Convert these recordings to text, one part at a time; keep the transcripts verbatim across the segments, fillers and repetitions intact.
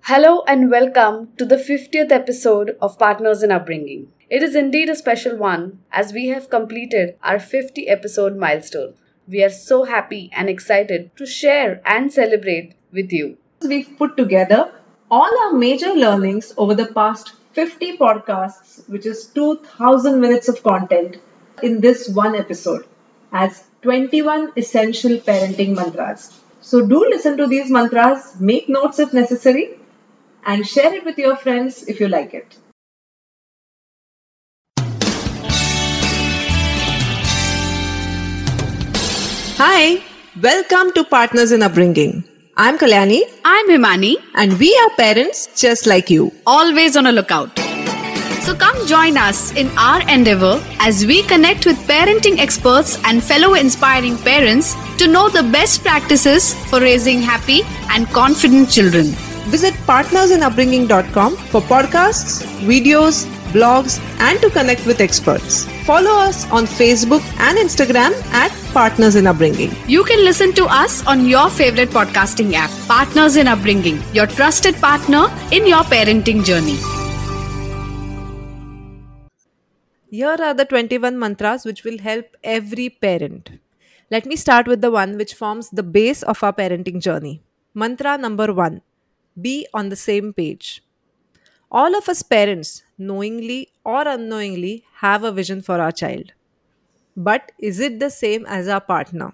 Hello and welcome to the fiftieth episode of Partners in Upbringing. It is indeed a special one as we have completed our fifty episode milestone. We are so happy and excited to share and celebrate with you. We've put together all our major learnings over the past fifty podcasts, which is two thousand minutes of content, in this one episode as twenty-one essential parenting mantras. So, do listen to these mantras, make notes if necessary, and share it with your friends if you like it. Hi, welcome to Partners in Upbringing. I'm Kalyani I'm Himani, and we are parents just like you. always on a lookout. So come join us in our endeavor as we connect with parenting experts and fellow inspiring parents to know the best practices for raising happy and confident children. Visit partners in upbringing dot com for podcasts, videos, blogs, and to connect with experts. Follow us on Facebook and Instagram at Partners in Upbringing. You can listen to us on your favorite podcasting app, Partners in Upbringing, your trusted partner in your parenting journey. Here are the twenty-one mantras which will help every parent. Let me start with the one which forms the base of our parenting journey. Mantra number one: be on the same page. All of us parents, knowingly or unknowingly, have a vision for our child. But is it the same as our partner?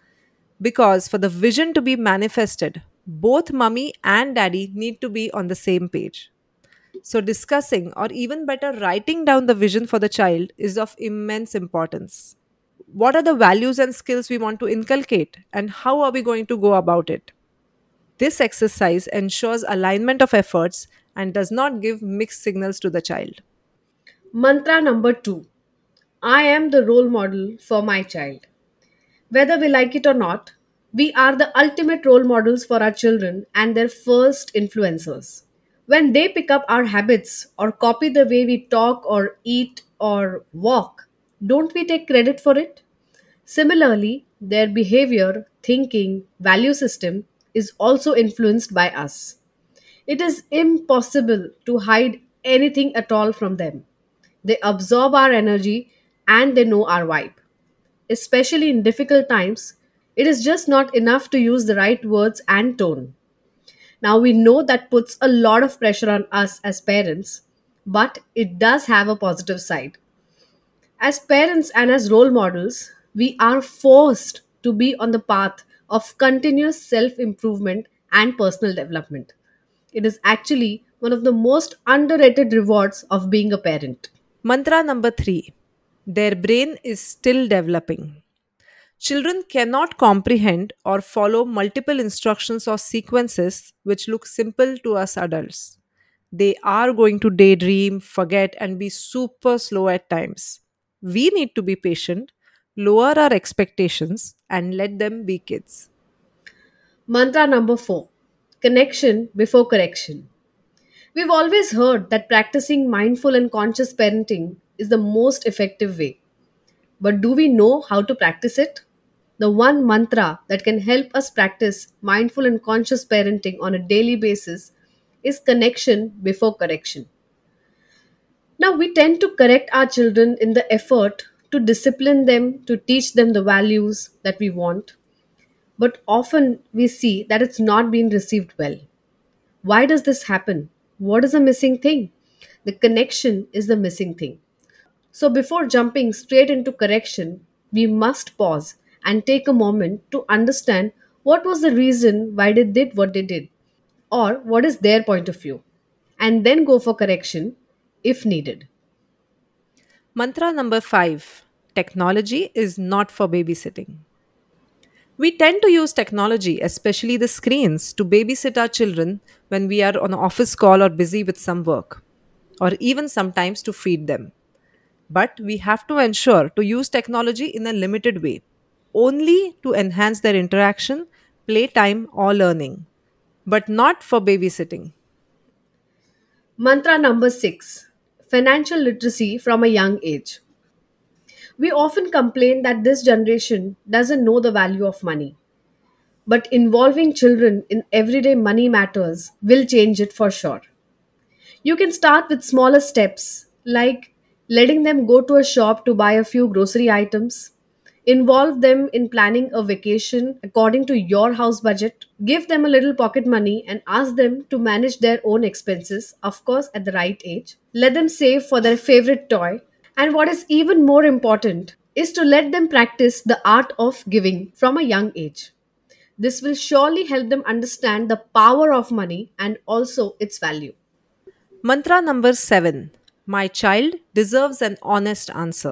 Because for the vision to be manifested, both mummy and daddy need to be on the same page. So, discussing or even better, writing down the vision for the child is of immense importance. What are the values and skills we want to inculcate, and how are we going to go about it? This exercise ensures alignment of efforts and does not give mixed signals to the child. Mantra number two: I am the role model for my child. Whether we like it or not, we are the ultimate role models for our children and their first influencers. When they pick up our habits or copy the way we talk or eat or walk, don't we take credit for it? Similarly, their behavior, thinking, value system is also influenced by us. It is impossible to hide anything at all from them. They absorb our energy and they know our vibe. Especially in difficult times, it is just not enough to use the right words and tone. Now we know that puts a lot of pressure on us as parents, but it does have a positive side. As parents and as role models, we are forced to be on the path of continuous self improvement and personal development. It is actually one of the most underrated rewards of being a parent. Mantra number three: their brain is still developing. Children cannot comprehend or follow multiple instructions or sequences which look simple to us adults. They are going to daydream, forget, and be super slow at times. We need to be patient, lower our expectations, and let them be kids. Mantra number four: connection before correction. We've always heard that practicing mindful and conscious parenting is the most effective way. But do we know how to practice it? The one mantra that can help us practice mindful and conscious parenting on a daily basis is connection before correction. Now, we tend to correct our children in the effort to discipline them, to teach them the values that we want, but often we see that it's not being received well. Why does this happen? What is the missing thing? The connection is the missing thing. So, before jumping straight into correction, we must pause and take a moment to understand what was the reason why they did what they did, or what is their point of view, and then go for correction if needed. Mantra number five: technology is not for babysitting. We tend to use technology, especially the screens, to babysit our children when we are on an office call or busy with some work, or even sometimes to feed them. But we have to ensure to use technology in a limited way, only to enhance their interaction, playtime, or learning, but not for babysitting. Mantra number six: financial literacy from a young age. We often complain that this generation doesn't know the value of money. but involving children in everyday money matters will change it for sure. You can start with smaller steps, like letting them go to a shop to buy a few grocery items. Involve them in planning a vacation according to your house budget. Give them a little pocket money and ask them to manage their own expenses, of course, at the right age. Let them save for their favorite toy. And what is even more important is to let them practice the art of giving from a young age. This will surely help them understand the power of money and also its value. Mantra number seven. My child deserves an honest answer.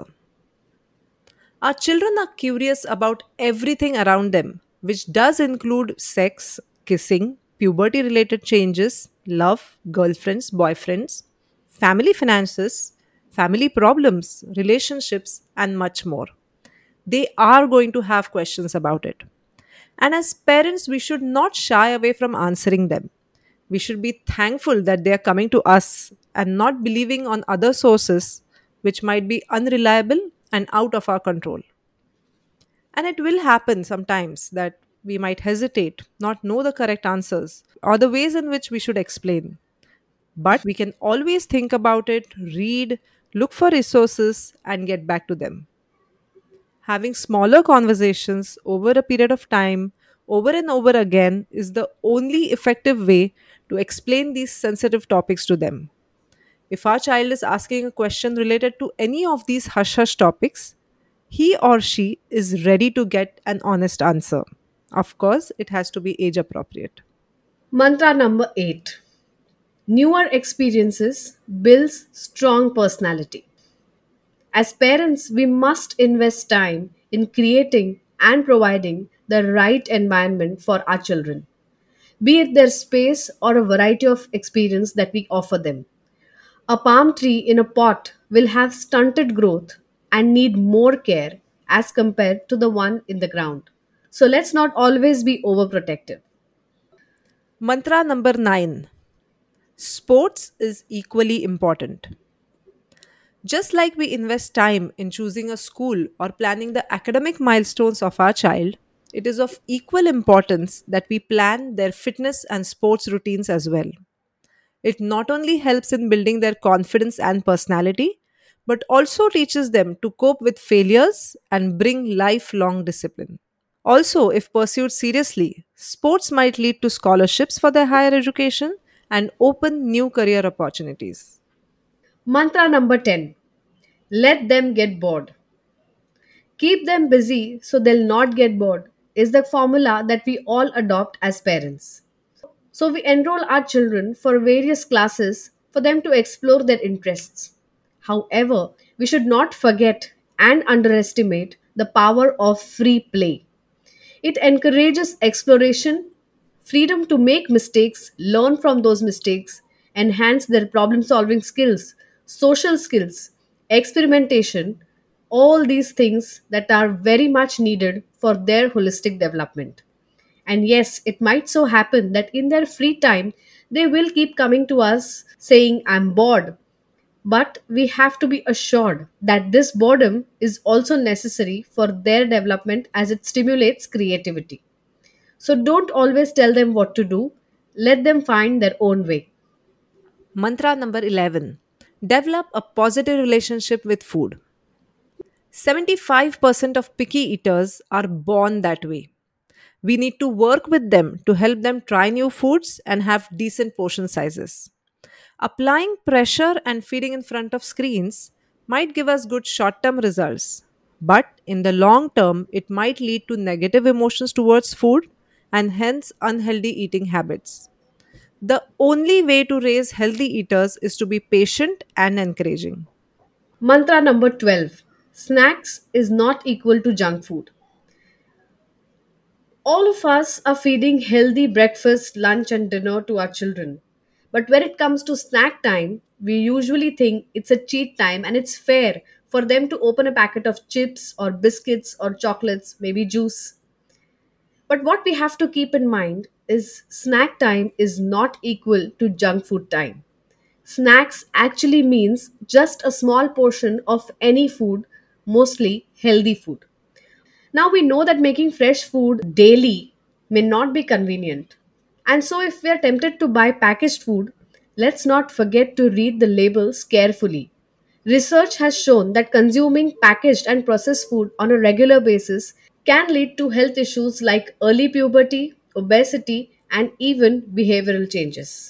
Our children are curious about everything around them, which does include sex, kissing, puberty related changes, love, girlfriends, boyfriends, family finances, family problems, relationships, and much more. They are going to have questions about it. And as parents, we should not shy away from answering them. We should be thankful that they are coming to us and not believing on other sources which might be unreliable and out of our control. And it will happen sometimes that we might hesitate, not know the correct answers, or the ways in which we should explain. But we can always think about it, read, look for resources, and get back to them. Having smaller conversations over a period of time, over and over again, is the only effective way to explain these sensitive topics to them. If our child is asking a question related to any of these hush hush topics, he or she is ready to get an honest answer. Of course, it has to be age appropriate. Mantra number eight. Newer experiences builds strong personality. As parents, we must invest time in creating and providing the right environment for our children, be it their space or a variety of experience that we offer them. A palm tree in a pot will have stunted growth and need more care as compared to the one in the ground. So let's not always be overprotective. Mantra number nine. Sports is equally important. Just like we invest time in choosing a school or planning the academic milestones of our child, it is of equal importance that we plan their fitness and sports routines as well. It not only helps in building their confidence and personality, but also teaches them to cope with failures and bring lifelong discipline. Also, if pursued seriously, sports might lead to scholarships for their higher education and open new career opportunities. Mantra number ten. Let them get bored. Keep them busy so they'll not get bored is the formula that we all adopt as parents. So we enroll our children for various classes for them to explore their interests. However, we should not forget and underestimate the power of free play. It encourages exploration, freedom to make mistakes, learn from those mistakes, enhance their problem solving skills, social skills, experimentation, all these things that are very much needed for their holistic development. And yes, it might so happen that in their free time, they will keep coming to us saying, I'm bored. But we have to be assured that this boredom is also necessary for their development as it stimulates creativity. So don't always tell them what to do, let them find their own way. Mantra number eleven. Develop a positive relationship with food. seventy-five percent of picky eaters are born that way. We need to work with them to help them try new foods and have decent portion sizes. Applying pressure and feeding in front of screens might give us good short term results, but in the long term, it might lead to negative emotions towards food and hence unhealthy eating habits. The only way to raise healthy eaters is to be patient and encouraging. Mantra number twelve. Snacks is not equal to junk food. All of us are feeding healthy breakfast, lunch, and dinner to our children. But when it comes to snack time, we usually think it's a cheat time and it's fair for them to open a packet of chips or biscuits or chocolates, maybe juice. But what we have to keep in mind is snack time is not equal to junk food time. Snacks actually means just a small portion of any food, mostly healthy food. Now we know that making fresh food daily may not be convenient. And so, if we are tempted to buy packaged food, let's not forget to read the labels carefully. Research has shown that consuming packaged and processed food on a regular basis can lead to health issues like early puberty, obesity, and even behavioral changes.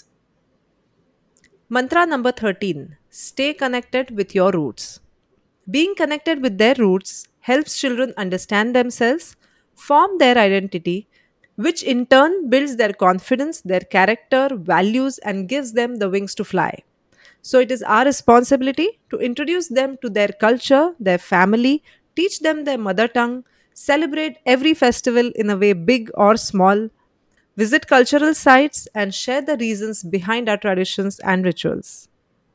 Mantra number thirteen, stay connected with your roots. Being connected with their roots helps children understand themselves, form their identity, which in turn builds their confidence, their character, values, and gives them the wings to fly. So it is our responsibility to introduce them to their culture, their family, teach them their mother tongue, celebrate every festival in a way big or small, visit cultural sites, and share the reasons behind our traditions and rituals.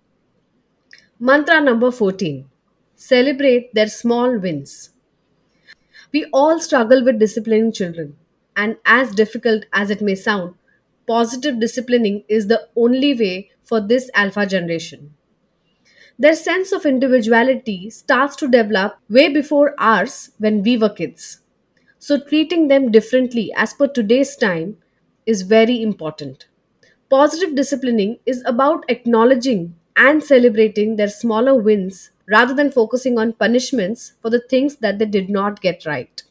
Mantra number fourteen, celebrate their small wins. We all struggle with disciplining children, and as difficult as it may sound, positive disciplining is the only way for this alpha generation. Their sense of individuality starts to develop way before ours when we were kids. So, treating them differently as per today's time is very important. Positive disciplining is about acknowledging and celebrating their smaller wins rather than focusing on punishments for the things that they did not get right.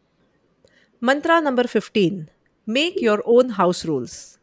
Mantra number fifteen, make your own house rules.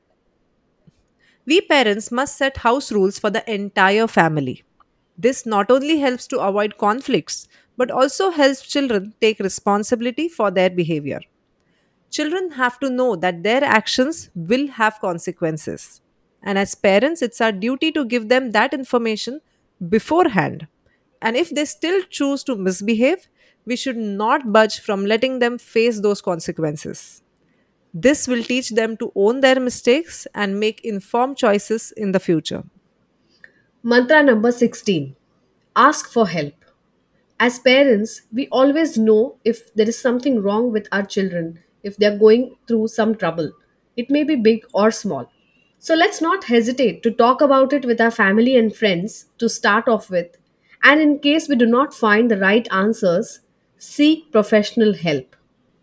We parents must set house rules for the entire family. This not only helps to avoid conflicts, but also helps children take responsibility for their behavior. Children have to know that their actions will have consequences. And as parents, it's our duty to give them that information beforehand. And if they still choose to misbehave, we should not budge from letting them face those consequences. This will teach them to own their mistakes and make informed choices in the future. Mantra number sixteen, ask for help. As parents, we always know if there is something wrong with our children, if they are going through some trouble. It may be big or small. So let's not hesitate to talk about it with our family and friends to start off with. And in case we do not find the right answers, seek professional help.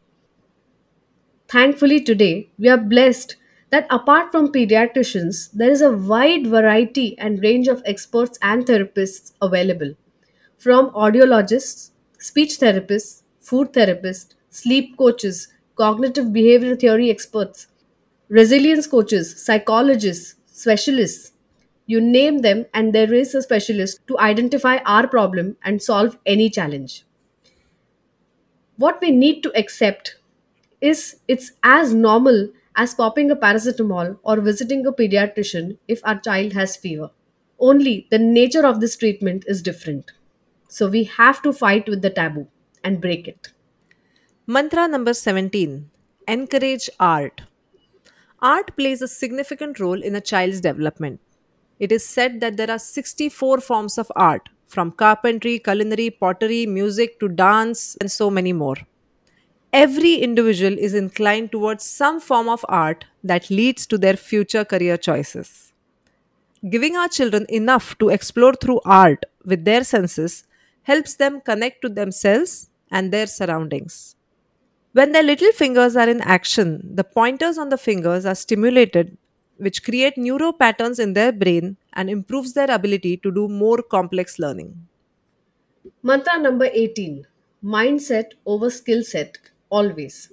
Thankfully, today we are blessed that apart from pediatricians, there is a wide variety and range of experts and therapists available. From audiologists, speech therapists, food therapists, sleep coaches, cognitive behavioral theory experts, resilience coaches, psychologists, specialists. You name them, and there is a specialist to identify our problem and solve any challenge. What we need to accept is it's as normal as popping a paracetamol or visiting a pediatrician if our child has fever. Only the nature of this treatment is different. So we have to fight with the taboo and break it. Mantra number seventeen, encourage art. Art plays a significant role in a child's development. It is said that there are sixty-four forms of art, from carpentry, culinary, pottery, music to dance, and so many more. Every individual is inclined towards some form of art that leads to their future career choices. Giving our children enough to explore through art with their senses helps them connect to themselves and their surroundings. When their little fingers are in action, the pointers on the fingers are stimulated, which create neural patterns in their brain and improves their ability to do more complex learning. Mantra number eighteen, mindset over skill set always.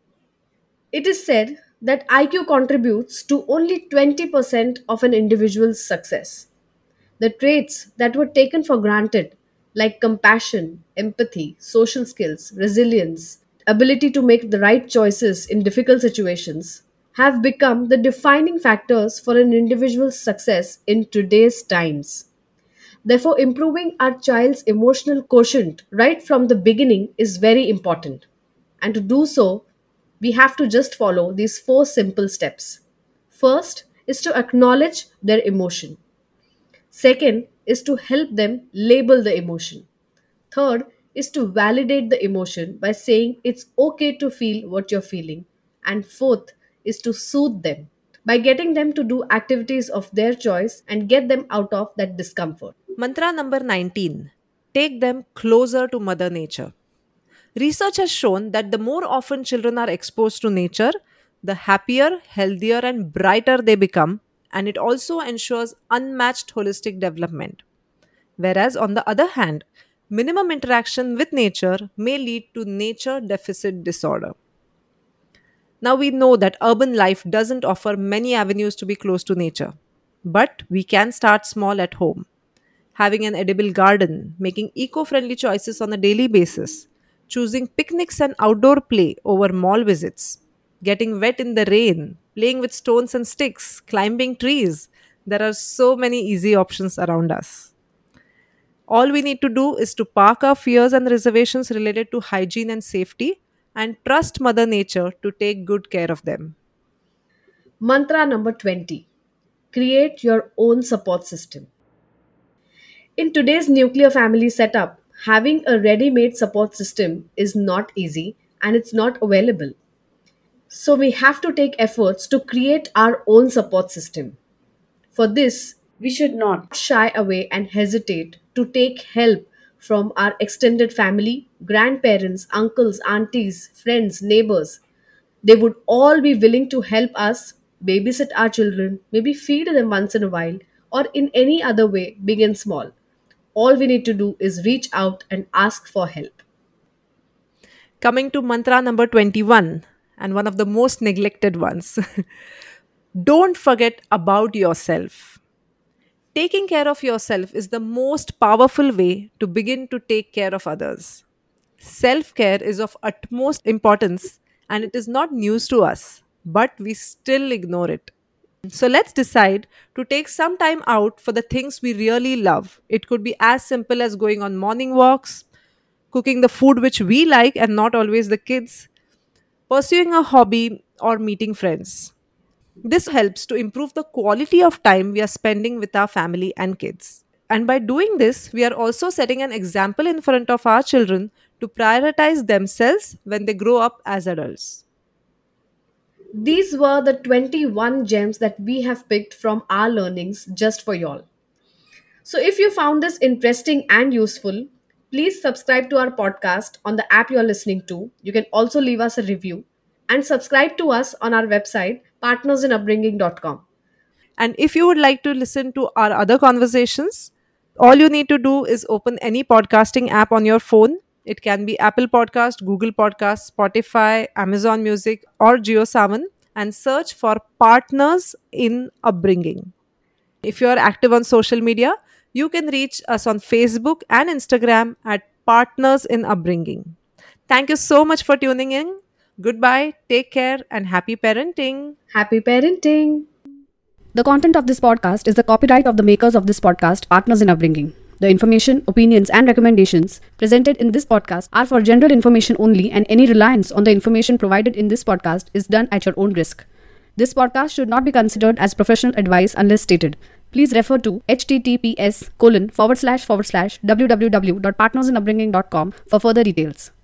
It is said that I Q contributes to only twenty percent of an individual's success. The traits that were taken for granted, like compassion, empathy, social skills, resilience, ability to make the right choices in difficult situations, have become the defining factors for an individual's success in today's times. Therefore, improving our child's emotional quotient right from the beginning is very important. And to do so, we have to just follow these four simple steps. First is to acknowledge their emotion. Second is to help them label the emotion. Third is to validate the emotion by saying it's okay to feel what you're feeling. And fourth is to soothe them by getting them to do activities of their choice and get them out of that discomfort. Mantra number nineteen, take them closer to Mother Nature. Research has shown that the more often children are exposed to nature, the happier, healthier, and brighter they become, and it also ensures unmatched holistic development. Whereas, on the other hand, minimum interaction with nature may lead to nature deficit disorder. Now, we know that urban life doesn't offer many avenues to be close to nature, but we can start small at home. Having an edible garden, making eco friendly choices on a daily basis, choosing picnics and outdoor play over mall visits, getting wet in the rain, playing with stones and sticks, climbing trees. There are so many easy options around us. All we need to do is to park our fears and reservations related to hygiene and safety and trust Mother Nature to take good care of them. Mantra number twenty: create your own support system. In today's nuclear family setup, having a ready made support system is not easy and it's not available. So we have to take efforts to create our own support system. For this, We should not. shy away and hesitate to take help from our extended family, grandparents, uncles, aunties, friends, neighbors. They would all be willing to help us babysit our children, maybe feed them once in a while, or in any other way, big and small. All we need to do is reach out and ask for help. Coming to mantra number twenty-one, and one of the most neglected ones. Don't forget about yourself. Taking care of yourself is the most powerful way to begin to take care of others. Self care is of utmost importance and it is not news to us, but we still ignore it. So let's decide to take some time out for the things we really love. It could be as simple as going on morning walks, cooking the food which we like and not always the kids, pursuing a hobby, or meeting friends. This helps to improve the quality of time we are spending with our family and kids. And by doing this, we are also setting an example in front of our children to prioritize themselves when they grow up as adults. These were the twenty-one gems that we have picked from our learnings just for y'all. So, if you found this interesting and useful, please subscribe to our podcast on the app you're listening to. You can also leave us a review and subscribe to us on our website, partners in upbringing dot com. And if you would like to listen to our other conversations, all you need to do is open any podcasting app on your phone. It can be Apple Podcast, Google Podcast, Spotify, Amazon Music, or JioSavan, and search for Partners in Upbringing. If you are active on social media, you can reach us on Facebook and Instagram at Partners in Upbringing. Thank you so much for tuning in. Goodbye, take care, and happy parenting. Happy parenting! The content of this podcast is the copyright of the makers of this podcast, Partners in Upbringing. The information, opinions, and recommendations presented in this podcast are for general information only, and any reliance on the information provided in this podcast is done at your own risk. This podcast should not be considered as professional advice unless stated. Please refer to https colon forward slash forward slash www dot partners in upbringing dot com for further details.